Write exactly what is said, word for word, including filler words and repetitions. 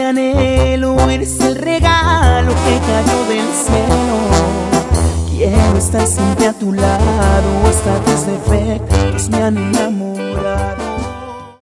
anhelo, eres el regalo que cayó del cielo. Quiero estar siempre a tu lado, hasta tus defectos me han enamorado.